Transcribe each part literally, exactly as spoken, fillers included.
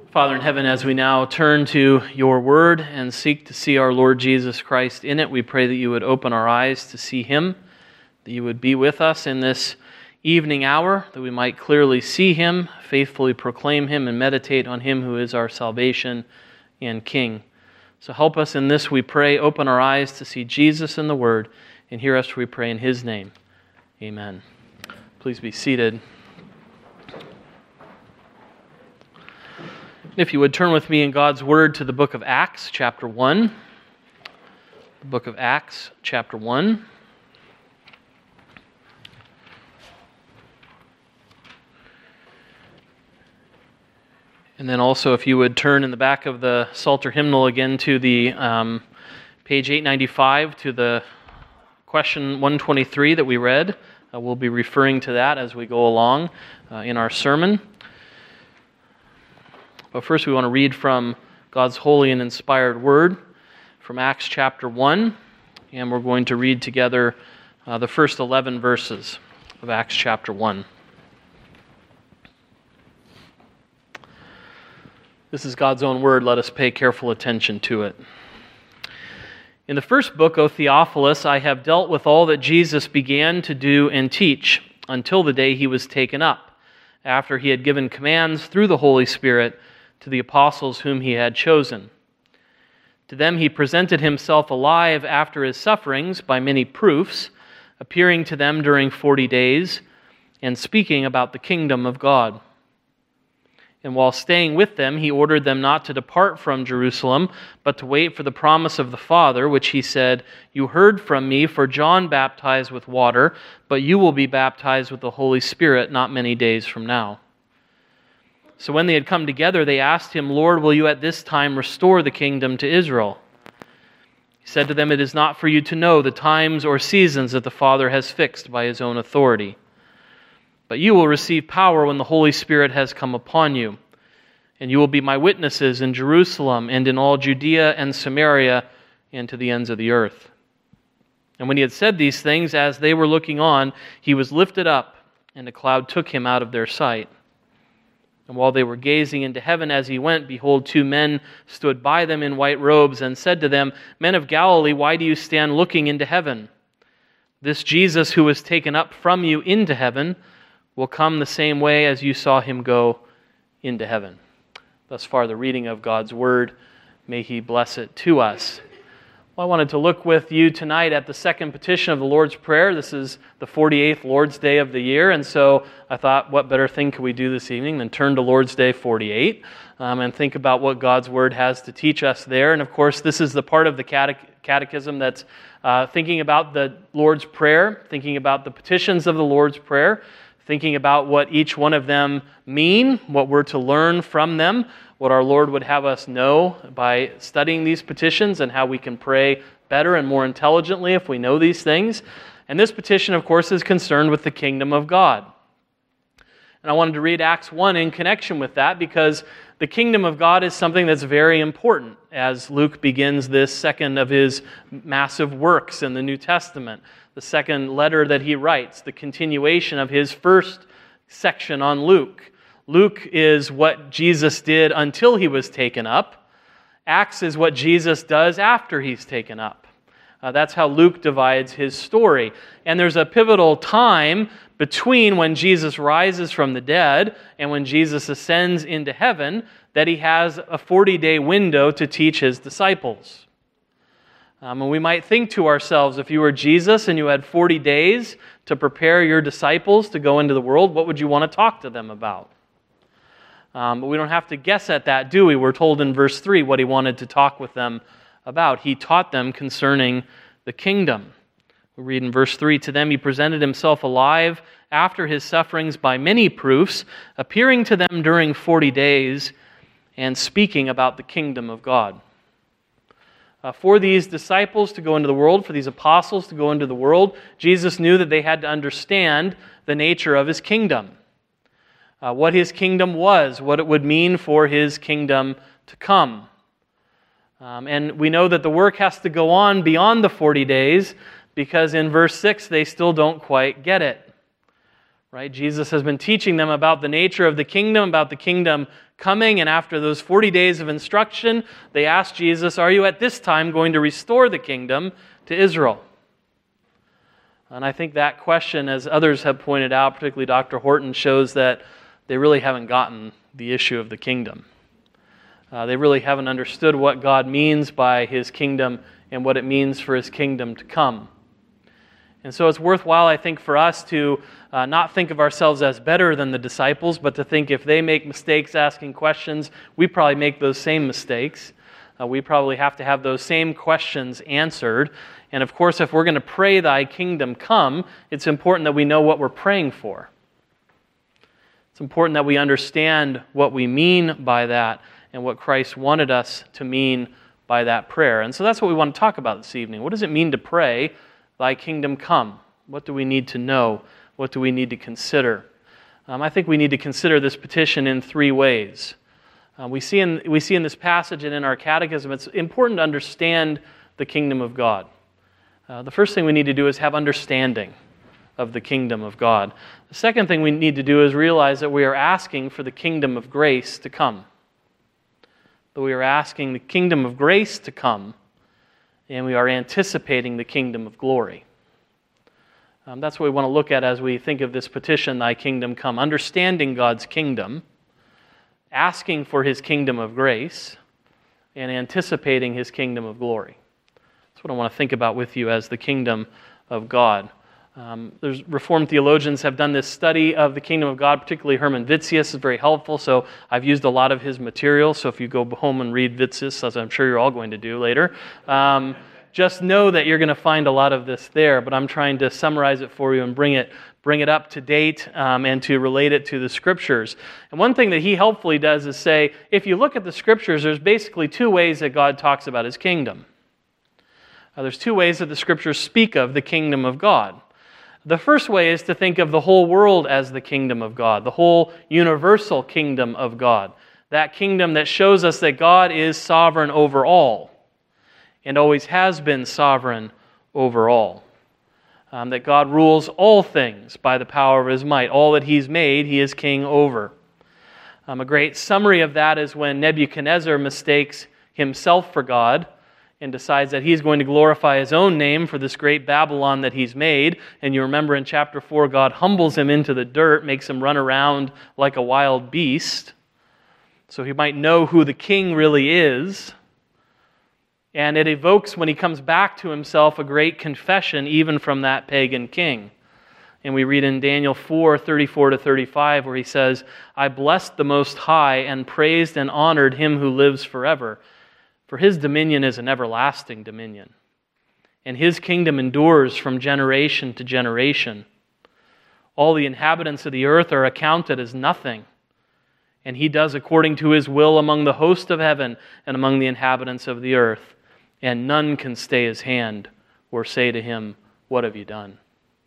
Father in heaven, as we now turn to your word and seek to see our Lord Jesus Christ in it, we pray that you would open our eyes to see him, that you would be with us in this evening hour, that we might clearly see him, faithfully proclaim him, and meditate on him who is our salvation and King. So help us in this, we pray. Open our eyes to see Jesus in the word, and hear us, we pray, in his name. Amen. Please be seated. If you would turn with me in God's Word to the book of Acts, chapter one. The book of Acts, chapter one. And then also, if you would turn in the back of the Psalter hymnal again to the um, page eight ninety-five, to the question one twenty-three that we read. Uh, we'll be referring to that as we go along uh, in our sermon. But first we want to read from God's holy and inspired word from Acts chapter one, and we're going to read together uh, the first eleven verses of Acts chapter one. This is God's own word. Let us pay careful attention to it. In the first book, O Theophilus, I have dealt with all that Jesus began to do and teach until the day he was taken up, after he had given commands through the Holy Spirit to the apostles whom he had chosen. To them he presented himself alive after his sufferings by many proofs, appearing to them during forty days, and speaking about the kingdom of God. And while staying with them, he ordered them not to depart from Jerusalem, but to wait for the promise of the Father, which he said, "You heard from me, for John baptized with water, but you will be baptized with the Holy Spirit not many days from now." So when they had come together, they asked him, "Lord, will you at this time restore the kingdom to Israel?" He said to them, "It is not for you to know the times or seasons that the Father has fixed by his own authority. But you will receive power when the Holy Spirit has come upon you, and you will be my witnesses in Jerusalem and in all Judea and Samaria and to the ends of the earth." And when he had said these things, as they were looking on, he was lifted up, and a cloud took him out of their sight. And while they were gazing into heaven as he went, behold, two men stood by them in white robes and said to them, "Men of Galilee, why do you stand looking into heaven? This Jesus who was taken up from you into heaven will come the same way as you saw him go into heaven." Thus far the reading of God's word. May he bless it to us. Well, I wanted to look with you tonight at the second petition of the Lord's Prayer. This is the forty-eighth Lord's Day of the year, and so I thought, what better thing could we do this evening than turn to Lord's Day forty-eight um, and think about what God's Word has to teach us there. And of course, this is the part of the catech- catechism that's uh, thinking about the Lord's Prayer, thinking about the petitions of the Lord's Prayer, thinking about what each one of them mean, what we're to learn from them, what our Lord would have us know by studying these petitions, and how we can pray better and more intelligently if we know these things. And this petition, of course, is concerned with the kingdom of God. And I wanted to read Acts one in connection with that, because the kingdom of God is something that's very important as Luke begins this second of his massive works in the New Testament, the second letter that he writes, the continuation of his first section on Luke. Luke is what Jesus did until he was taken up. Acts is what Jesus does after he's taken up. Uh, that's how Luke divides his story. And there's a pivotal time between when Jesus rises from the dead and when Jesus ascends into heaven that he has a forty-day window to teach his disciples. Um, and we might think to ourselves, if you were Jesus and you had forty days to prepare your disciples to go into the world, what would you want to talk to them about? Um, but we don't have to guess at that, do we? We're told in verse three what he wanted to talk with them about. He taught them concerning the kingdom. We read in verse three, "To them he presented himself alive after his sufferings by many proofs, appearing to them during forty days, and speaking about the kingdom of God." Uh, for these disciples to go into the world, for these apostles to go into the world, Jesus knew that they had to understand the nature of his kingdom. Uh, what his kingdom was, what it would mean for his kingdom to come. Um, and we know that the work has to go on beyond the forty days, because in verse six they still don't quite get it. Right? Jesus has been teaching them about the nature of the kingdom, about the kingdom coming, and after those forty days of instruction, they asked Jesus, "Are you at this time going to restore the kingdom to Israel?" And I think that question, as others have pointed out, particularly Doctor Horton, shows that they really haven't gotten the issue of the kingdom. Uh, they really haven't understood what God means by His kingdom and what it means for His kingdom to come. And so it's worthwhile, I think, for us to uh, not think of ourselves as better than the disciples, but to think if they make mistakes asking questions, we probably make those same mistakes. Uh, we probably have to have those same questions answered. And of course, if we're going to pray, "Thy kingdom come," it's important that we know what we're praying for. It's important that we understand what we mean by that and what Christ wanted us to mean by that prayer. And so that's what we want to talk about this evening. What does it mean to pray, "Thy kingdom come"? What do we need to know? What do we need to consider? Um, I think we need to consider this petition in three ways. Uh, we see in we see in this passage and in our catechism, it's important to understand the kingdom of God. Uh, the first thing we need to do is have understanding of the kingdom of God. The second thing we need to do is realize that we are asking for the kingdom of grace to come. That we are asking the kingdom of grace to come, and we are anticipating the kingdom of glory. Um, that's what we want to look at as we think of this petition, "Thy kingdom come." Understanding God's kingdom, asking for His kingdom of grace, and anticipating His kingdom of glory. That's what I want to think about with you as the kingdom of God. Um, there's Reformed theologians have done this study of the kingdom of God, particularly Herman Vitzius is very helpful, so I've used a lot of his material, so if you go home and read Vitzius, as I'm sure you're all going to do later, um, just know that you're going to find a lot of this there, but I'm trying to summarize it for you and bring it bring it up to date um, and to relate it to the Scriptures. And one thing that he helpfully does is say, if you look at the Scriptures, there's basically two ways that God talks about His kingdom. Uh, there's two ways that the Scriptures speak of the kingdom of God. The first way is to think of the whole world as the kingdom of God, the whole universal kingdom of God. That kingdom that shows us that God is sovereign over all and always has been sovereign over all. Um, that God rules all things by the power of His might. All that He's made, He is king over. Um, a great summary of that is when Nebuchadnezzar mistakes himself for God and decides that he's going to glorify his own name for this great Babylon that he's made. And you remember in chapter four, God humbles him into the dirt, makes him run around like a wild beast, so he might know who the king really is. And it evokes, when he comes back to himself, a great confession even from that pagan king. And we read in Daniel four, thirty-four to thirty-five, where he says, "I blessed the Most High and praised and honored Him who lives forever. For His dominion is an everlasting dominion, and His kingdom endures from generation to generation. All the inhabitants of the earth are accounted as nothing, and He does according to His will among the host of heaven and among the inhabitants of the earth, and none can stay His hand or say to Him, 'What have you done?'"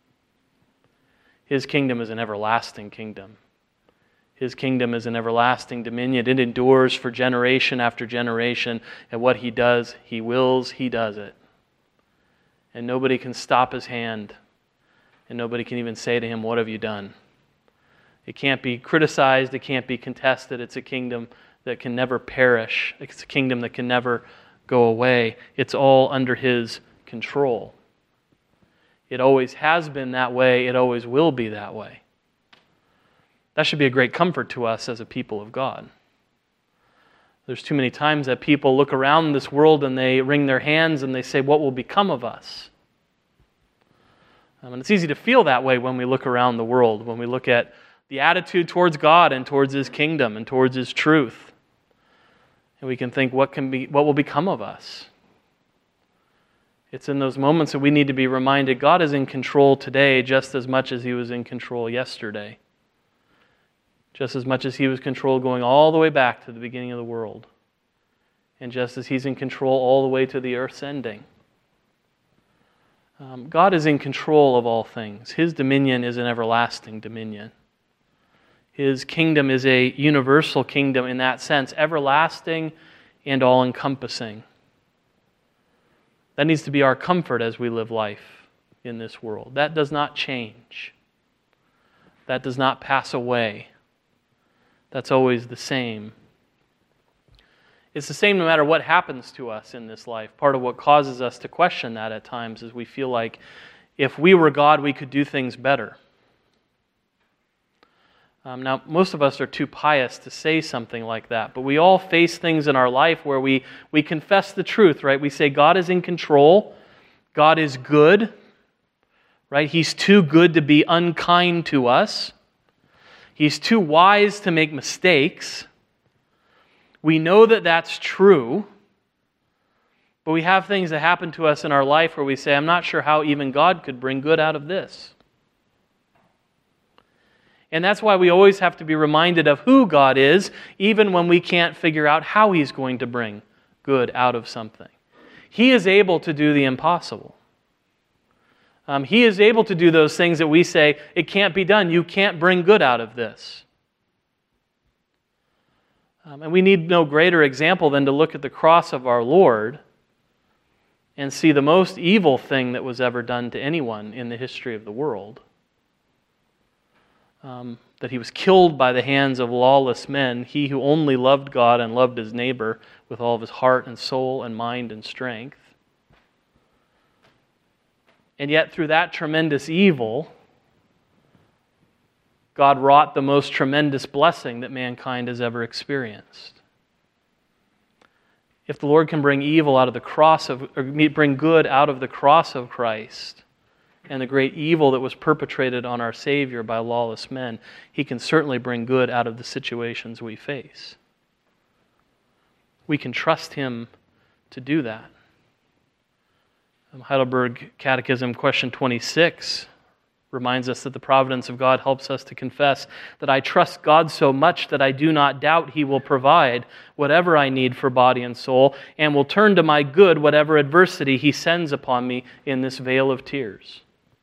His kingdom is an everlasting kingdom. His kingdom is an everlasting dominion. It endures for generation after generation. And what He does, He wills, He does it. And nobody can stop His hand. And nobody can even say to Him, "What have you done?" It can't be criticized. It can't be contested. It's a kingdom that can never perish. It's a kingdom that can never go away. It's all under His control. It always has been that way. It always will be that way. That should be a great comfort to us as a people of God. There's too many times that people look around this world and they wring their hands and they say, "What will become of us?" Um, and it's easy to feel that way when we look around the world, when we look at the attitude towards God and towards His kingdom and towards His truth. And we can think, what can be, what will become of us? It's in those moments that we need to be reminded God is in control today just as much as He was in control yesterday. Just as much as He was in control going all the way back to the beginning of the world. And just as He's in control all the way to the earth's ending. Um, God is in control of all things. His dominion is an everlasting dominion. His kingdom is a universal kingdom in that sense, everlasting and all-encompassing. That needs to be our comfort as we live life in this world. That does not change. That does not pass away. That's always the same. It's the same no matter what happens to us in this life. Part of what causes us to question that at times is we feel like if we were God, we could do things better. Um, now, most of us are too pious to say something like that, but we all face things in our life where we, we confess the truth, right? We say God is in control, God is good, right? He's too good to be unkind to us. He's too wise to make mistakes. We know that that's true, but we have things that happen to us in our life where we say, I'm not sure how even God could bring good out of this. And that's why we always have to be reminded of who God is, even when we can't figure out how He's going to bring good out of something. He is able to do the impossible. Um, he is able to do those things that we say, it can't be done. You can't bring good out of this. Um, and we need no greater example than to look at the cross of our Lord and see the most evil thing that was ever done to anyone in the history of the world. Um, that He was killed by the hands of lawless men, He who only loved God and loved His neighbor with all of his heart and soul and mind and strength. And yet through that tremendous evil, God wrought the most tremendous blessing that mankind has ever experienced. If the Lord can bring evil out of the cross of, or bring good out of the cross of Christ, and the great evil that was perpetrated on our Savior by lawless men, He can certainly bring good out of the situations we face. We can trust Him to do that. Heidelberg Catechism, question twenty-six, reminds us that the providence of God helps us to confess that I trust God so much that I do not doubt He will provide whatever I need for body and soul, and will turn to my good whatever adversity He sends upon me in this vale of tears.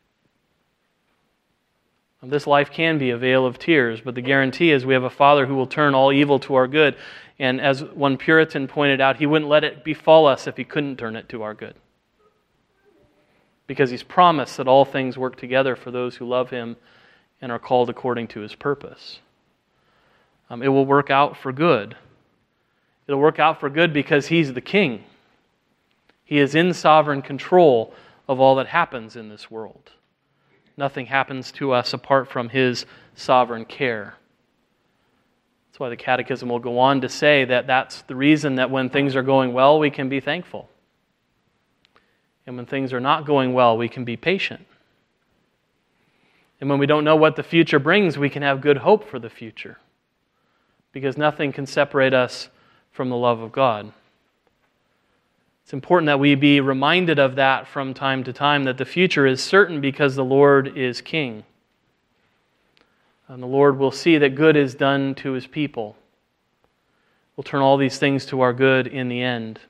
This life can be a vale of tears, but the guarantee is we have a Father who will turn all evil to our good. And as one Puritan pointed out, He wouldn't let it befall us if He couldn't turn it to our good. Because He's promised that all things work together for those who love Him and are called according to His purpose. Um, it will work out for good. It'll work out for good because He's the King. He is in sovereign control of all that happens in this world. Nothing happens to us apart from His sovereign care. That's why the Catechism will go on to say that that's the reason that when things are going well, we can be thankful. And when things are not going well, we can be patient. And when we don't know what the future brings, we can have good hope for the future. Because nothing can separate us from the love of God. It's important that we be reminded of that from time to time, that the future is certain because the Lord is King. And the Lord will see that good is done to His people. We'll turn all these things to our good in the end.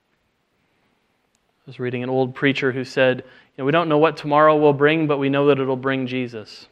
I was reading an old preacher who said, you know, we don't know what tomorrow will bring, but we know that it'll bring Jesus.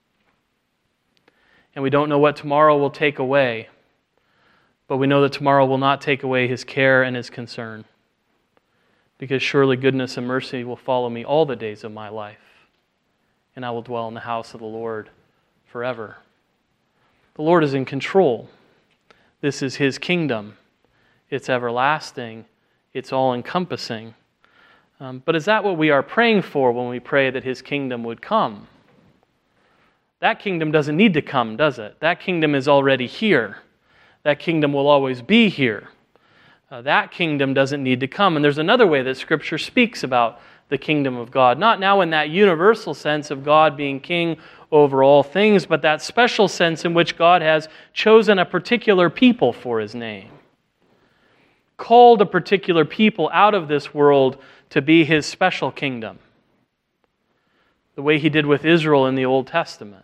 And we don't know what tomorrow will take away, but we know that tomorrow will not take away His care and His concern. Because surely goodness and mercy will follow me all the days of my life, and I will dwell in the house of the Lord forever. The Lord is in control. This is His kingdom. It's everlasting. It's all-encompassing. Um, but is that what we are praying for when we pray that His kingdom would come? That kingdom doesn't need to come, does it? That kingdom is already here. That kingdom will always be here. Uh, that kingdom doesn't need to come. And there's another way that Scripture speaks about the kingdom of God. Not now in that universal sense of God being king over all things, but that special sense in which God has chosen a particular people for His name. Called a particular people out of this world to be His special kingdom. The way He did with Israel in the Old Testament.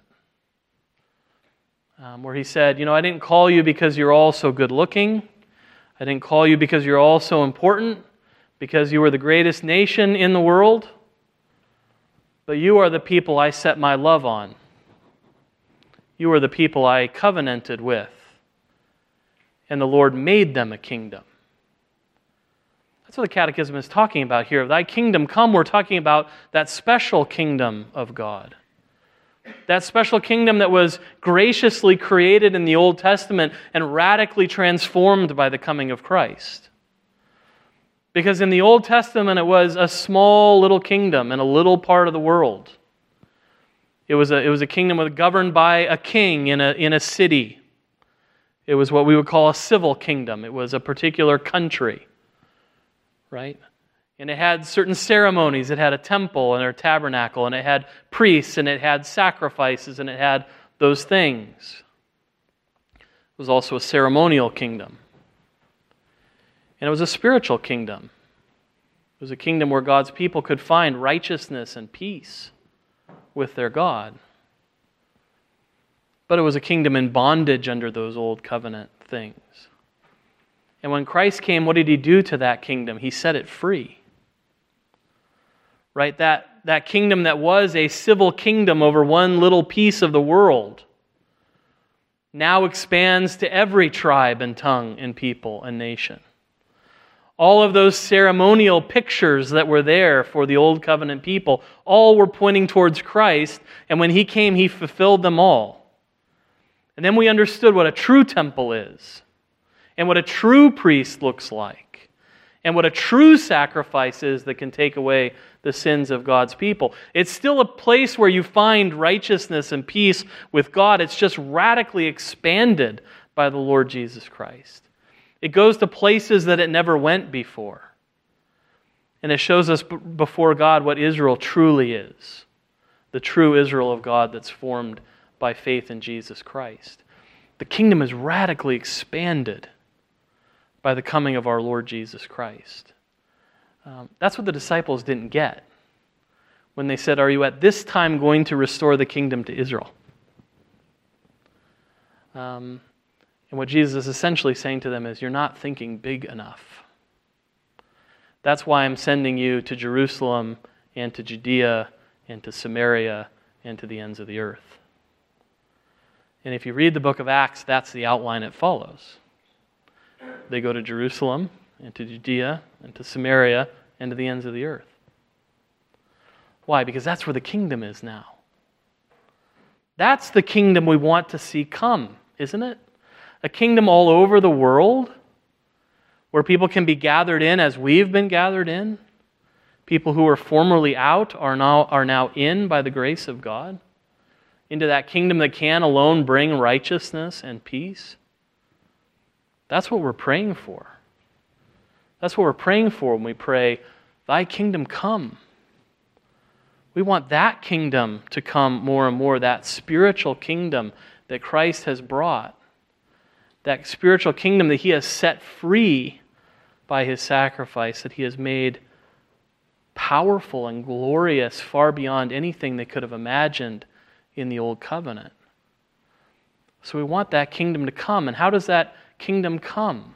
Um, where He said, you know, I didn't call you because you're all so good looking. I didn't call you because you're all so important, because you were the greatest nation in the world, but you are the people I set my love on. You are the people I covenanted with, and the Lord made them a kingdom. That's what the Catechism is talking about here. Thy kingdom come, we're talking about that special kingdom of God. That special kingdom that was graciously created in the Old Testament and radically transformed by the coming of Christ. Because in the Old Testament, it was a small little kingdom in a little part of the world. It was a, it was a kingdom governed by a king in a, in a city. It was what we would call a civil kingdom. It was a particular country, right? And it had certain ceremonies. It had a temple and a tabernacle, and it had priests, and it had sacrifices, and it had those things. It was also a ceremonial kingdom. And it was a spiritual kingdom. It was a kingdom where God's people could find righteousness and peace with their God. But it was a kingdom in bondage under those old covenant things. And when Christ came, what did He do to that kingdom? He set it free. Right? That, that kingdom that was a civil kingdom over one little piece of the world now expands to every tribe and tongue and people and nation. All of those ceremonial pictures that were there for the old covenant people, all were pointing towards Christ, and when He came, He fulfilled them all. And then we understood what a true temple is, and what a true priest looks like, and what a true sacrifice is that can take away the sins of God's people. It's still a place where you find righteousness and peace with God. It's just radically expanded by the Lord Jesus Christ. It goes to places that it never went before. And it shows us b- before God what Israel truly is. The true Israel of God that's formed by faith in Jesus Christ. The kingdom is radically expanded by the coming of our Lord Jesus Christ. Um, that's what the disciples didn't get when they said, "Are you at this time going to restore the kingdom to Israel?" Um, and what Jesus is essentially saying to them is, you're not thinking big enough. That's why I'm sending you to Jerusalem and to Judea and to Samaria and to the ends of the earth. And if you read the book of Acts, that's the outline it follows. They go to Jerusalem and to Judea and to Samaria and to the ends of the earth. Why? Because that's where the kingdom is now. That's the kingdom we want to see come, isn't it? A kingdom all over the world where people can be gathered in as we've been gathered in. People who were formerly out are now, are now in by the grace of God. Into that kingdom that can alone bring righteousness and peace. That's what we're praying for. That's what we're praying for when we pray, "Thy kingdom come." We want that kingdom to come more and more, that spiritual kingdom that Christ has brought. That spiritual kingdom that He has set free by His sacrifice, that He has made powerful and glorious far beyond anything they could have imagined in the Old Covenant. So we want that kingdom to come. And how does that kingdom come?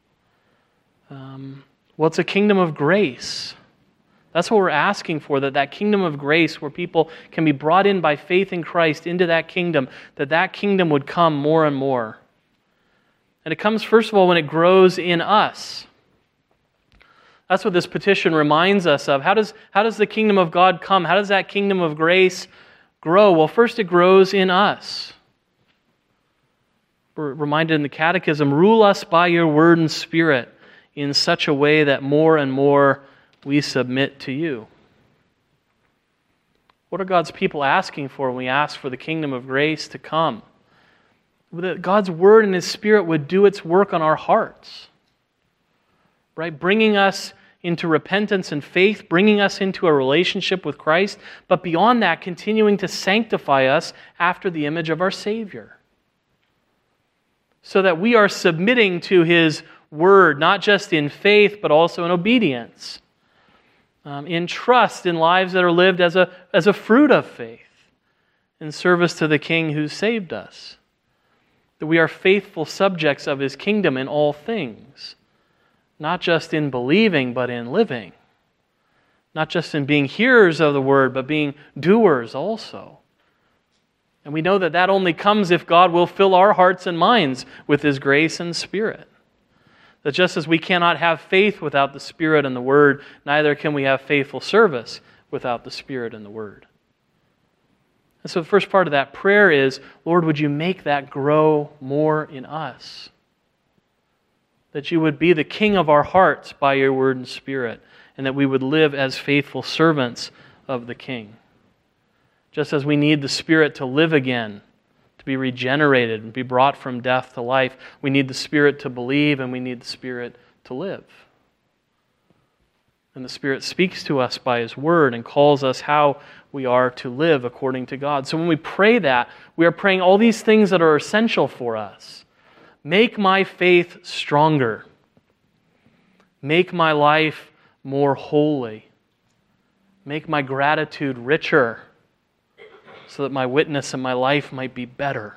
Um, well, it's a kingdom of grace. That's what we're asking for, that that kingdom of grace where people can be brought in by faith in Christ into that kingdom, that that kingdom would come more and more. And it comes, first of all, when it grows in us. That's what this petition reminds us of. How does, how does the kingdom of God come? How does that kingdom of grace grow? Well, first it grows in us. We're reminded in the Catechism, "Rule us by your word and spirit in such a way that more and more we submit to you." What are God's people asking for when we ask for the kingdom of grace to come? That God's word and His Spirit would do its work on our hearts. Right? Bringing us into repentance and faith, bringing us into a relationship with Christ, but beyond that, continuing to sanctify us after the image of our Savior. So that we are submitting to His word, not just in faith, but also in obedience. Um, in trust, in lives that are lived as a, as a fruit of faith, in service to the King who saved us. That we are faithful subjects of His kingdom in all things. Not just in believing, but in living. Not just in being hearers of the word, but being doers also. And we know that that only comes if God will fill our hearts and minds with His grace and Spirit. That just as we cannot have faith without the Spirit and the Word, neither can we have faithful service without the Spirit and the Word. And so the first part of that prayer is, Lord, would you make that grow more in us? That you would be the king of our hearts by your word and spirit, and that we would live as faithful servants of the King. Just as we need the Spirit to live again, to be regenerated and be brought from death to life, we need the Spirit to believe and we need the Spirit to live. And the Spirit speaks to us by His Word and calls us how we are to live according to God. So when we pray that, we are praying all these things that are essential for us. Make my faith stronger. Make my life more holy. Make my gratitude richer so that my witness and my life might be better.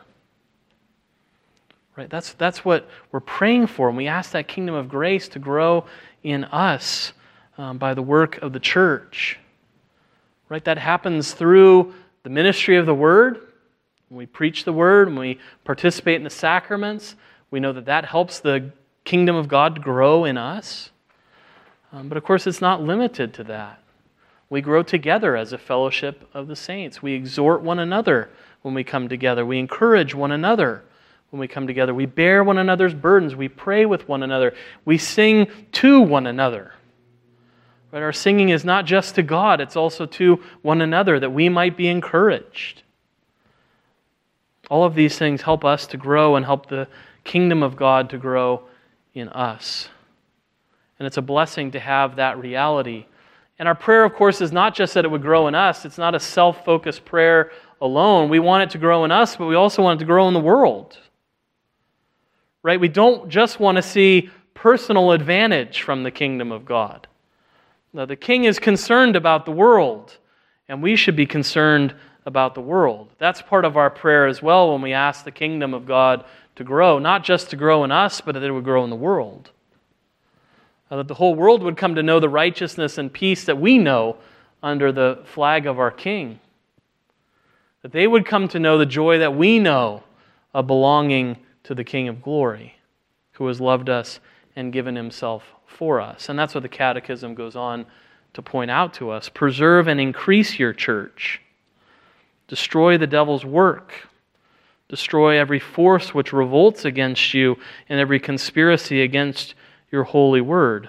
Right? That's, that's what we're praying for. And we ask that kingdom of grace to grow in us um, by the work of the church. Right? That happens through the ministry of the Word. When we preach the Word, when we participate in the sacraments, we know that that helps the kingdom of God to grow in us. Um, but of course, it's not limited to that. We grow together as a fellowship of the saints. We exhort one another when we come together. We encourage one another when we come together. We bear one another's burdens. We pray with one another. We sing to one another. Right? Our singing is not just to God, it's also to one another, that we might be encouraged. All of these things help us to grow and help the kingdom of God to grow in us. And it's a blessing to have that reality. And our prayer, of course, is not just that it would grow in us. It's not a self-focused prayer alone. We want it to grow in us, but we also want it to grow in the world. Right? We don't just want to see personal advantage from the kingdom of God. Now, the king is concerned about the world, and we should be concerned about the world. That's part of our prayer as well when we ask the kingdom of God to grow, not just to grow in us, but that it would grow in the world. That the whole world would come to know the righteousness and peace that we know under the flag of our King. That they would come to know the joy that we know of belonging to the King of glory, who has loved us and given Himself for us. And that's what the Catechism goes on to point out to us. Preserve and increase your church. Destroy the devil's work. Destroy every force which revolts against you and every conspiracy against your holy word.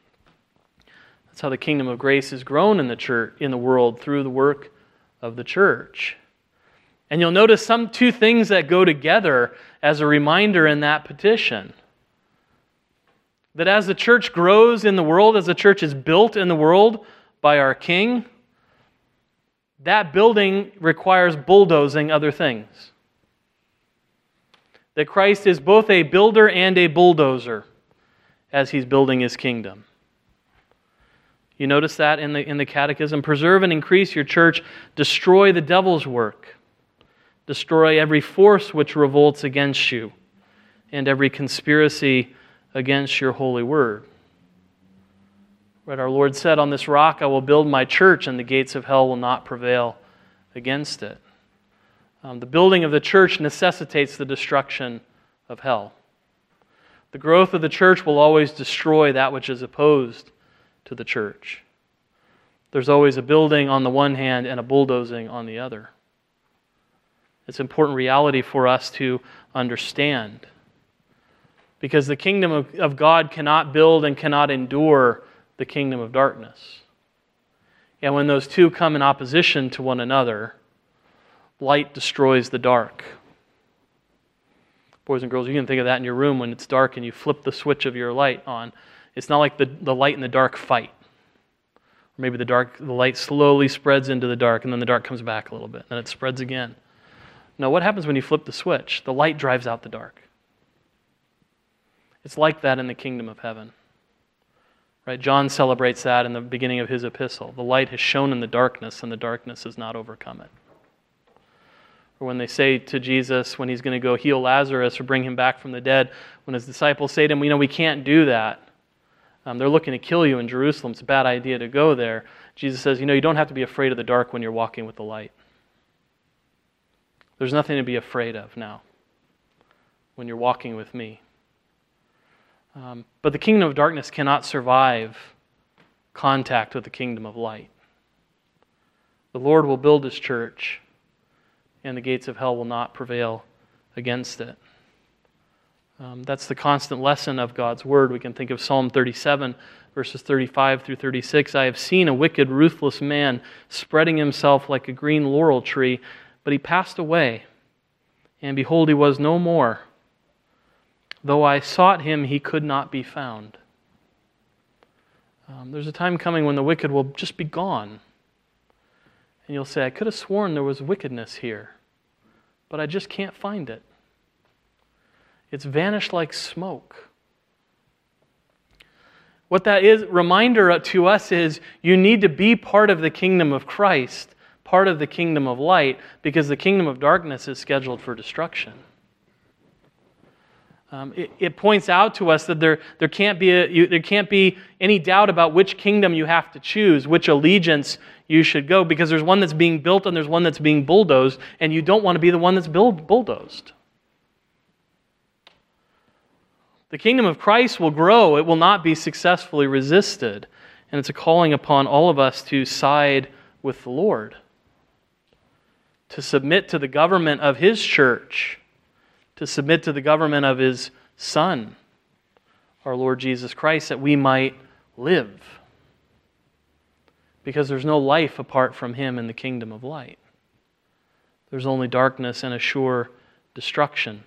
That's how the kingdom of grace is grown in the church, in the world, through the work of the church. And you'll notice some two things that go together as a reminder in that petition. That as the church grows in the world, as the church is built in the world by our King, that building requires bulldozing other things. That Christ is both a builder and a bulldozer as He's building His kingdom. You notice that in the, in the Catechism? Preserve and increase your church. Destroy the devil's work. Destroy every force which revolts against you and every conspiracy against your holy word. Right, our Lord said, on this rock I will build my church, and the gates of hell will not prevail against it. Um, the building of the church necessitates the destruction of hell. The growth of the church will always destroy that which is opposed to the church. There's always a building on the one hand and a bulldozing on the other. It's an important reality for us to understand. Because the kingdom of, of God cannot build and cannot endure the kingdom of darkness. And when those two come in opposition to one another, light destroys the dark. Boys and girls, you can think of that in your room when it's dark and you flip the switch of your light on. It's not like the, the light and the dark fight. Or maybe the dark, the light slowly spreads into the dark and then the dark comes back a little bit. Then it spreads again. No, what happens when you flip the switch? The light drives out the dark. It's like that in the kingdom of heaven. Right? John celebrates that in the beginning of his epistle. The light has shone in the darkness and the darkness has not overcome it. Or when they say to Jesus, when He's going to go heal Lazarus or bring him back from the dead, when His disciples say to Him, you know, we can't do that. Um, they're looking to kill you in Jerusalem. It's a bad idea to go there. Jesus says, you know, you don't have to be afraid of the dark when you're walking with the light. There's nothing to be afraid of now when you're walking with me. Um, but the kingdom of darkness cannot survive contact with the kingdom of light. The Lord will build His church, and the gates of hell will not prevail against it. Um, that's the constant lesson of God's Word. We can think of Psalm thirty-seven, verses thirty-five through thirty-six. I have seen a wicked, ruthless man spreading himself like a green laurel tree, but he passed away, and behold, he was no more. Though I sought him, he could not be found. Um, there's a time coming when the wicked will just be gone. And you'll say, I could have sworn there was wickedness here, but I just can't find it. It's vanished like smoke. What that is, reminder to us is you need to be part of the kingdom of Christ, part of the kingdom of light, because the kingdom of darkness is scheduled for destruction. Um, it, it points out to us that there, there, can't be a, you, there can't be any doubt about which kingdom you have to choose, which allegiance you should go, because there's one that's being built and there's one that's being bulldozed, and you don't want to be the one that's build, bulldozed. The kingdom of Christ will grow. It will not be successfully resisted. And it's a calling upon all of us to side with the Lord, to submit to the government of His church, to submit to the government of His Son, our Lord Jesus Christ, that we might live. Because there's no life apart from Him in the kingdom of light. There's only darkness and a sure destruction.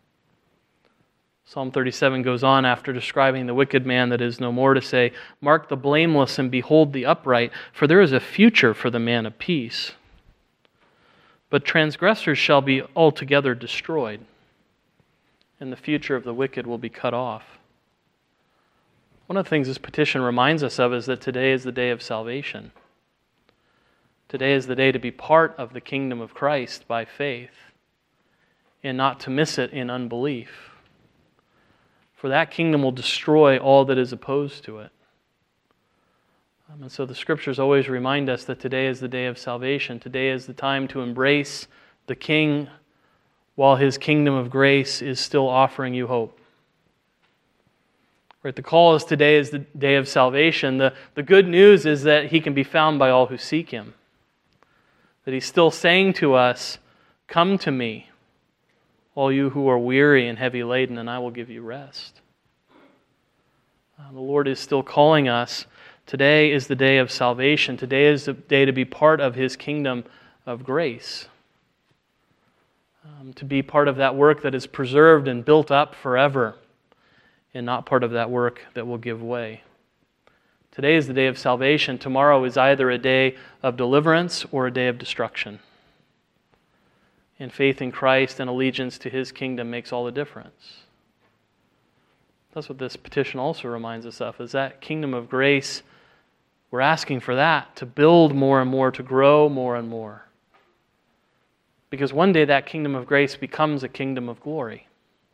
Psalm thirty-seven goes on after describing the wicked man that is no more to say, mark the blameless and behold the upright, for there is a future for the man of peace. But transgressors shall be altogether destroyed, and the future of the wicked will be cut off. One of the things this petition reminds us of is that today is the day of salvation. Today is the day to be part of the kingdom of Christ by faith, and not to miss it in unbelief. For that kingdom will destroy all that is opposed to it. Um, and so the Scriptures always remind us that today is the day of salvation. Today is the time to embrace the King while His kingdom of grace is still offering you hope. Right, the call is today is the day of salvation. The, the good news is that He can be found by all who seek Him. That He's still saying to us, come to me, all you who are weary and heavy laden, and I will give you rest. Uh, the Lord is still calling us. Today is the day of salvation. Today is the day to be part of His kingdom of grace. Um, to be part of that work that is preserved and built up forever, and not part of that work that will give way. Today is the day of salvation. Tomorrow is either a day of deliverance or a day of destruction. And faith in Christ and allegiance to His kingdom makes all the difference. That's what this petition also reminds us of, is that kingdom of grace. We're asking for that, to build more and more, to grow more and more. Because one day that kingdom of grace becomes a kingdom of glory.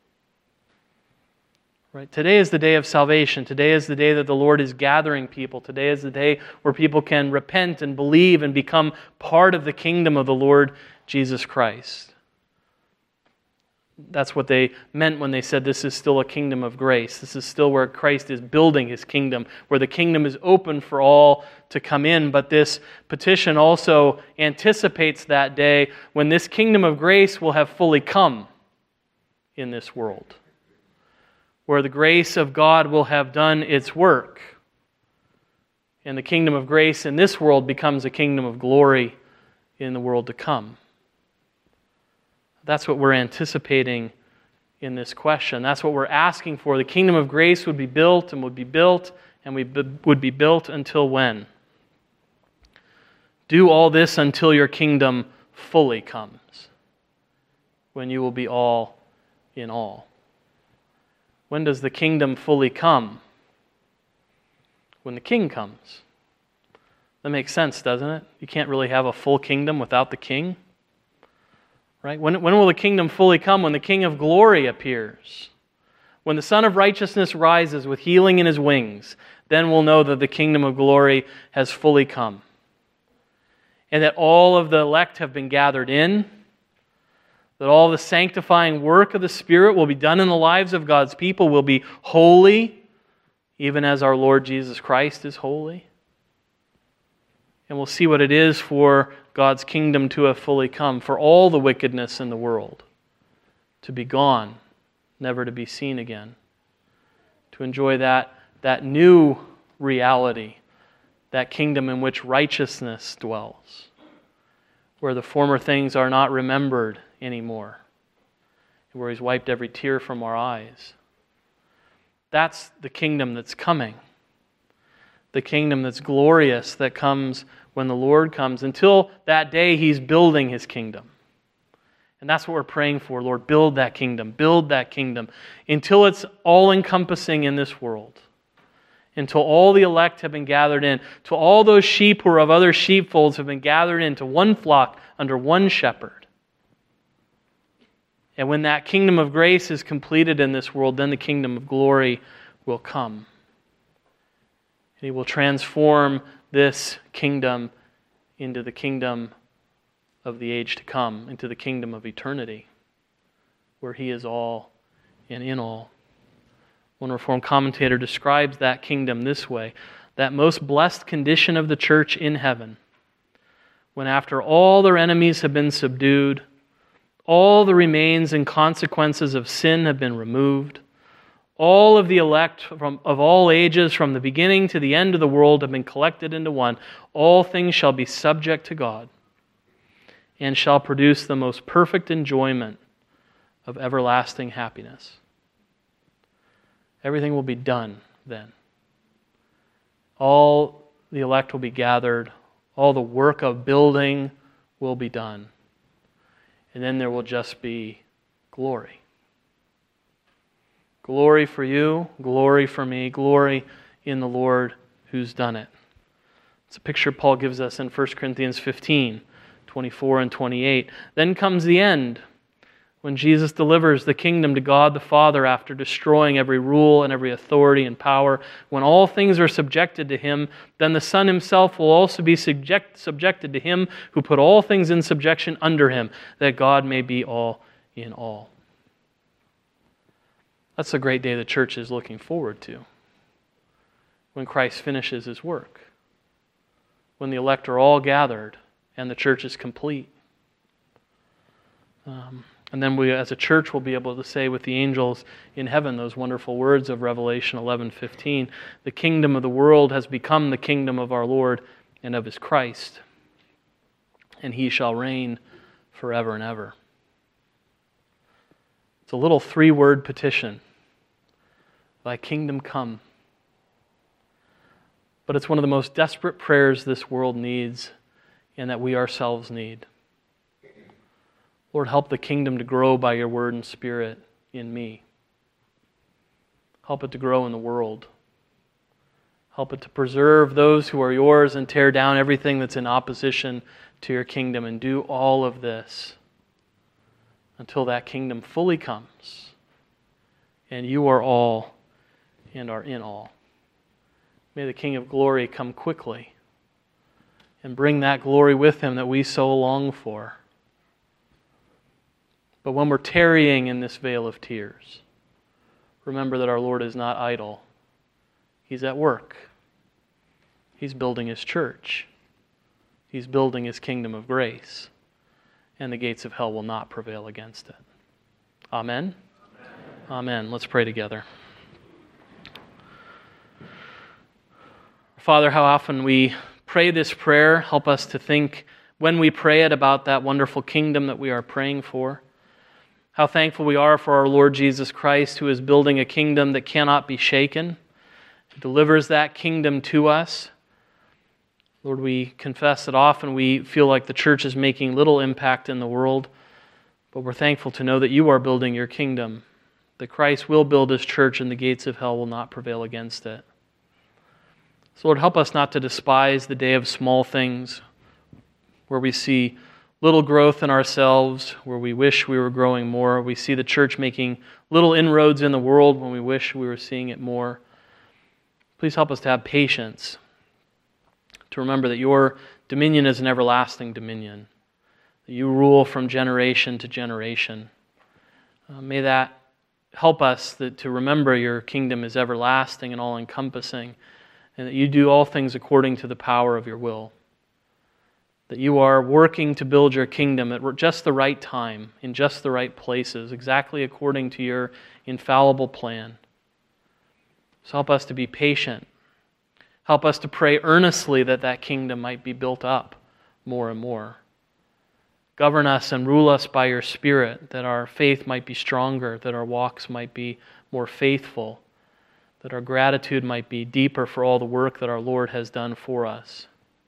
Right? Today is the day of salvation. Today is the day that the Lord is gathering people. Today is the day where people can repent and believe and become part of the kingdom of the Lord Jesus Christ. That's what they meant when they said this is still a kingdom of grace. This is still where Christ is building His kingdom, where the kingdom is open for all to come in. But this petition also anticipates that day when this kingdom of grace will have fully come in this world, where the grace of God will have done its work, and the kingdom of grace in this world becomes a kingdom of glory in the world to come. That's what we're anticipating in this question. That's what we're asking for. The kingdom of grace would be built and would be built and we would be built until when? Do all this until your kingdom fully comes, when you will be all in all. When does the kingdom fully come? When the king comes. That makes sense, doesn't it? You can't really have a full kingdom without the king. Right? When, when will the kingdom fully come? When the King of glory appears. When the Son of righteousness rises with healing in His wings, then we'll know that the kingdom of glory has fully come. And that all of the elect have been gathered in. That all the sanctifying work of the Spirit will be done in the lives of God's people, will be holy, even as our Lord Jesus Christ is holy. And we'll see what it is for God's kingdom to have fully come, for all the wickedness in the world to be gone, never to be seen again. To enjoy that, that new reality, that kingdom in which righteousness dwells, where the former things are not remembered anymore, where He's wiped every tear from our eyes. That's the kingdom that's coming. The kingdom that's glorious, that comes when the Lord comes. Until that day, He's building His kingdom. And that's what we're praying for, Lord. Build that kingdom. Build that kingdom. Until it's all-encompassing in this world. Until all the elect have been gathered in. Till all those sheep who are of other sheepfolds have been gathered into one flock under one shepherd. And when that kingdom of grace is completed in this world, then the kingdom of glory will come. And He will transform this kingdom into the kingdom of the age to come, into the kingdom of eternity, where He is all and in all. One Reformed commentator describes that kingdom this way: that most blessed condition of the church in heaven, when after all their enemies have been subdued, all the remains and consequences of sin have been removed, all of the elect from, of all ages, from the beginning to the end of the world, have been collected into one. All things shall be subject to God, and shall produce the most perfect enjoyment of everlasting happiness. Everything will be done then. All the elect will be gathered. All the work of building will be done. And then there will just be glory. Glory for you, glory for me, glory in the Lord who's done it. It's a picture Paul gives us in First Corinthians fifteen, twenty-four and twenty-eight. Then comes the end, when Jesus delivers the kingdom to God the Father after destroying every rule and every authority and power. When all things are subjected to Him, then the Son Himself will also be subject, subjected to Him who put all things in subjection under Him, that God may be all in all. That's the great day the church is looking forward to, when Christ finishes His work, when the elect are all gathered and the church is complete. Um, and then we, as a church, will be able to say with the angels in heaven those wonderful words of Revelation eleven fifteen, the kingdom of the world has become the kingdom of our Lord and of His Christ, and He shall reign forever and ever. It's a little three-word petition. Thy kingdom come. But it's one of the most desperate prayers this world needs, and that we ourselves need. Lord, help the kingdom to grow by Your word and Spirit in me. Help it to grow in the world. Help it to preserve those who are Yours and tear down everything that's in opposition to Your kingdom, and do all of this until that kingdom fully comes and You are all and are in all. May the King of glory come quickly and bring that glory with Him that we so long for. But when we're tarrying in this vale of tears, remember that our Lord is not idle. He's at work. He's building His church. He's building His kingdom of grace. And the gates of hell will not prevail against it. Amen? Amen. Amen. Let's pray together. Father, how often we pray this prayer. Help us to think when we pray it about that wonderful kingdom that we are praying for. How thankful we are for our Lord Jesus Christ, who is building a kingdom that cannot be shaken. He delivers that kingdom to us. Lord, we confess that often we feel like the church is making little impact in the world, but we're thankful to know that You are building Your kingdom, that Christ will build His church and the gates of hell will not prevail against it. So Lord, help us not to despise the day of small things, where we see little growth in ourselves, where we wish we were growing more. We see the church making little inroads in the world when we wish we were seeing it more. Please help us to have patience, to remember that Your dominion is an everlasting dominion, that You rule from generation to generation. Uh, may that help us that, to remember Your kingdom is everlasting and all-encompassing, and that You do all things according to the power of Your will. that you are working to build your kingdom at just the right time, in just the right places, exactly according to your infallible plan. So help us to be patient. Help us to pray earnestly that that kingdom might be built up more and more. Govern us and rule us by your Spirit, that our faith might be stronger, that our walks might be more faithful, that our gratitude might be deeper for all the work that our Lord has done for us.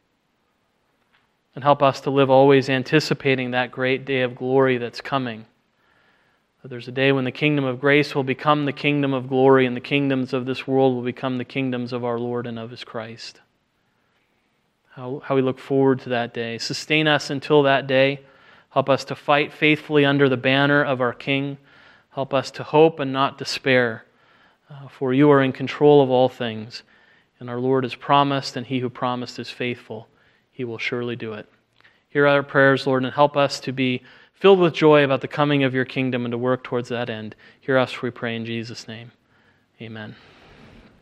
And help us to live always anticipating that great day of glory that's coming. That there's a day when the kingdom of grace will become the kingdom of glory, and the kingdoms of this world will become the kingdoms of our Lord and of His Christ. How, how we look forward to that day. Sustain us until that day. Help us to fight faithfully under the banner of our King. Help us to hope and not despair. Uh, for you are in control of all things. And our Lord has promised, and He who promised is faithful. He will surely do it. Hear our prayers, Lord, and help us to be filled with joy about the coming of your kingdom and to work towards that end. Hear us, we pray in Jesus' name. Amen.